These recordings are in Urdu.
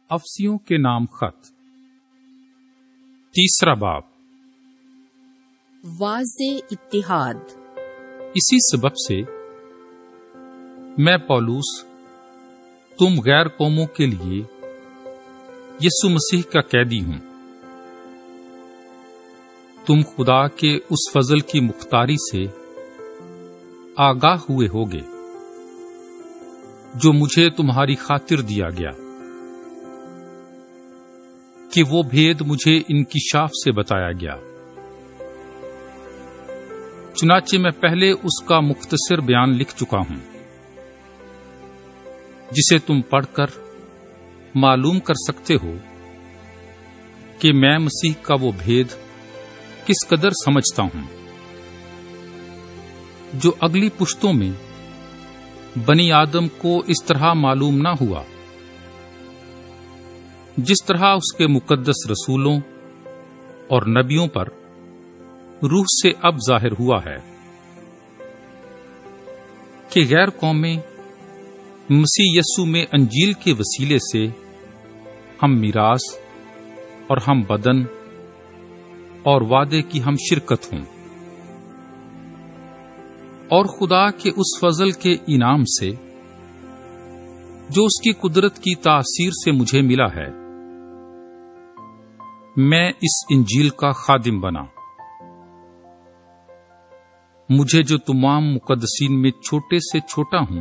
افسیوں کے نام خط، تیسرا باب۔ واضح اتحاد۔ اسی سبب سے میں پولوس تم غیر قوموں کے لیے یسوع مسیح کا قیدی ہوں۔ تم خدا کے اس فضل کی مختاری سے آگاہ ہوئے ہوگے جو مجھے تمہاری خاطر دیا گیا، کہ وہ بھید مجھے انکشاف سے بتایا گیا۔ چنانچہ میں پہلے اس کا مختصر بیان لکھ چکا ہوں، جسے تم پڑھ کر معلوم کر سکتے ہو کہ میں مسیح کا وہ بھید کس قدر سمجھتا ہوں جو اگلی پشتوں میں بنی آدم کو اس طرح معلوم نہ ہوا، جس طرح اس کے مقدس رسولوں اور نبیوں پر روح سے اب ظاہر ہوا ہے، کہ غیر قومیں مسیح یسوع میں انجیل کے وسیلے سے ہم میراث اور ہم بدن اور وعدے کی ہم شرکت ہوں، اور خدا کے اس فضل کے انعام سے جو اس کی قدرت کی تاثیر سے مجھے ملا ہے، میں اس انجیل کا خادم بنا۔ مجھے جو تمام مقدسین میں چھوٹے سے چھوٹا ہوں،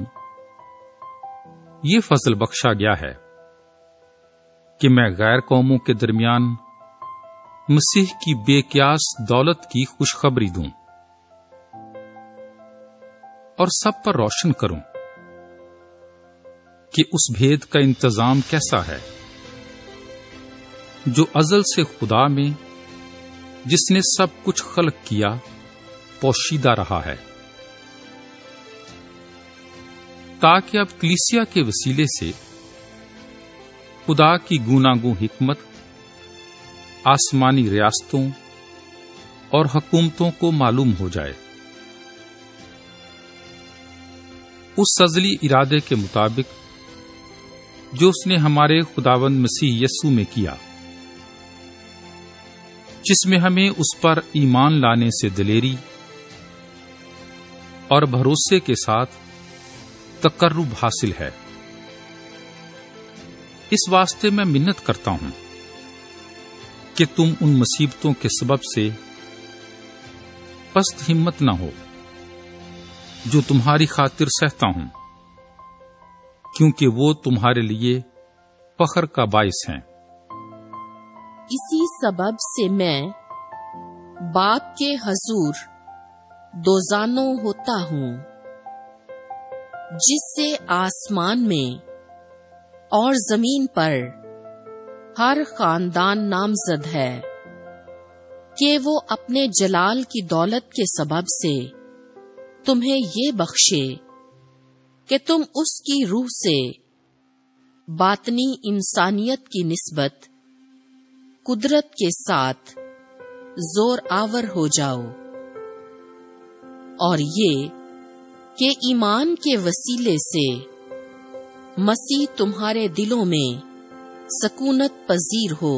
یہ فضل بخشا گیا ہے کہ میں غیر قوموں کے درمیان مسیح کی بے قیاس دولت کی خوشخبری دوں اور سب پر روشن کروں کہ اس بھید کا انتظام کیسا ہے جو ازل سے خدا میں، جس نے سب کچھ خلق کیا، پوشیدہ رہا ہے، تاکہ اب کلیسیا کے وسیلے سے خدا کی گوناگوں حکمت آسمانی ریاستوں اور حکومتوں کو معلوم ہو جائے، اس ازلی ارادے کے مطابق جو اس نے ہمارے خداوند مسیح یسوع میں کیا، جس میں ہمیں اس پر ایمان لانے سے دلیری اور بھروسے کے ساتھ تقرب حاصل ہے۔ اس واسطے میں منت کرتا ہوں کہ تم ان مصیبتوں کے سبب سے پست ہمت نہ ہو جو تمہاری خاطر سہتا ہوں، کیونکہ وہ تمہارے لیے فخر کا باعث ہیں۔ اسی سبب سے میں باپ کے حضور دوزانوں ہوتا ہوں، جس سے آسمان میں اور زمین پر ہر خاندان نامزد ہے، کہ وہ اپنے جلال کی دولت کے سبب سے تمہیں یہ بخشے کہ تم اس کی روح سے باطنی انسانیت کی نسبت قدرت کے ساتھ زور آور ہو جاؤ، اور یہ کہ ایمان کے وسیلے سے مسیح تمہارے دلوں میں سکونت پذیر ہو،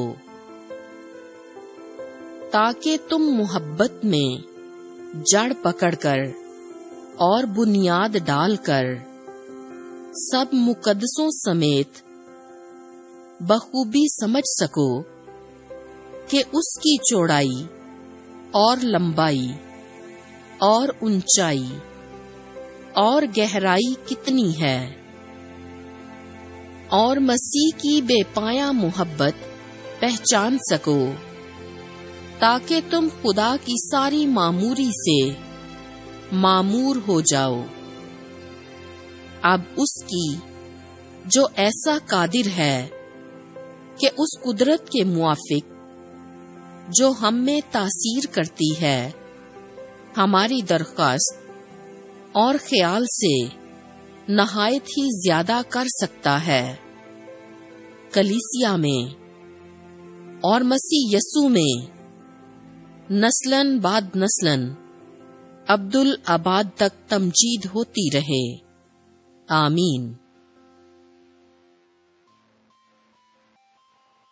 تاکہ تم محبت میں جڑ پکڑ کر اور بنیاد ڈال کر سب مقدسوں سمیت بخوبی سمجھ سکو کہ اس کی چوڑائی اور لمبائی اور اونچائی اور گہرائی کتنی ہے، اور مسیح کی بے پایہ محبت پہچان سکو، تاکہ تم خدا کی ساری معموری سے معمور ہو جاؤ، اب اس کی جو ایسا قادر ہے کہ اس قدرت کے موافق جو ہم میں تاثیر کرتی ہے، ہماری درخواست اور خیال سے نہایت ہی زیادہ کر سکتا ہے، کلیسیا میں اور مسیح یسوع میں نسلاً بعد نسلاً ابد الآباد تک تمجید ہوتی رہے، آمین۔